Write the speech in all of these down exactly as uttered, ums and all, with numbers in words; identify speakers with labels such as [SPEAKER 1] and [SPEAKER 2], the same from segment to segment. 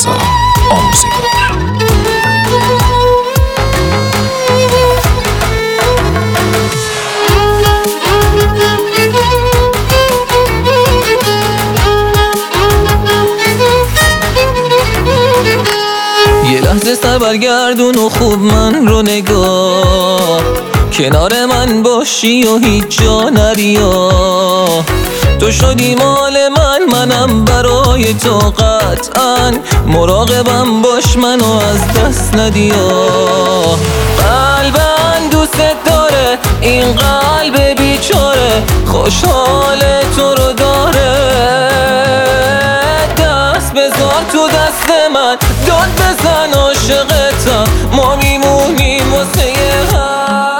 [SPEAKER 1] رضا آموزگار.
[SPEAKER 2] یه لحظه سر برگردون و خوب من رو نگاه، کنار من باشی و هیچ جا نریا. تو شدی مال من، منم برای تو قطعا. مراقبم باش منو از دست ندیا. قلبم دوست داره، این قلب بیچاره خوشحال تو رو داره. دست بذار تو دست من، داد بزن عاشقتم، ما میمونیم واسه هم.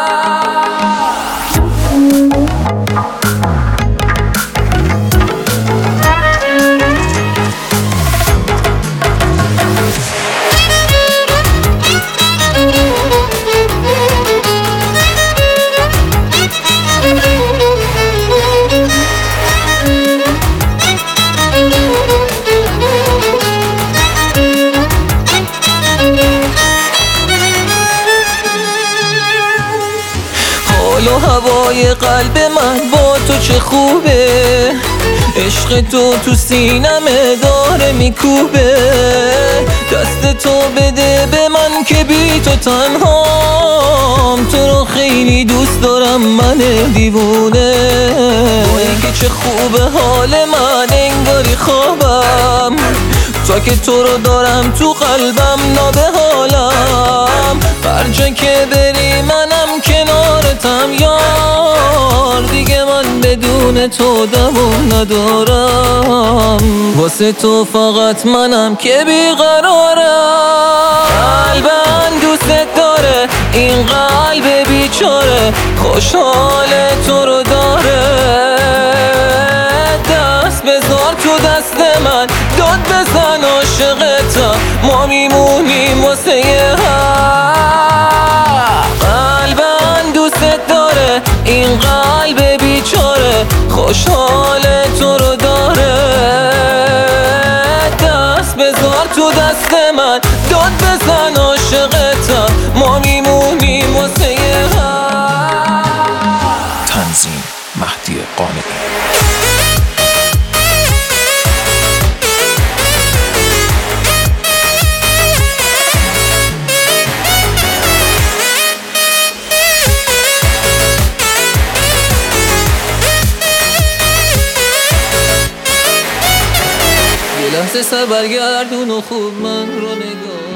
[SPEAKER 2] حال و هوای قلب من با تو چه خوبه، عشق تو تو سینمه داره میکوبه. دست تو بده به من که بی تو تنهام، تو رو خیلی دوست دارم من دیوونه. وای که چه خوبه حال من، انگاری خوابم تا که تو رو دارم تو قلبم نابحالم. هر جا که بری منم کنارتم یار، دیگه من بدون تو دوام ندارم. واسه تو فقط منم که بیقرارم. قلبم دوست داره، این قلب بیچاره خوشحال تو رو داره. دست بذار تو دست من، داد بزن عاشقتم، ما میمونیم واسه هم. قلبم دوست داره، این قلب بیچاره خوشحال تو رو داره. دست بذار تو دست من، داد بزن عاشقتم، ما میمونیم واسه هم.
[SPEAKER 1] تنظیم مهدی قانعی.
[SPEAKER 2] یه لحظه سر برگردون و خوب من رو نگاه.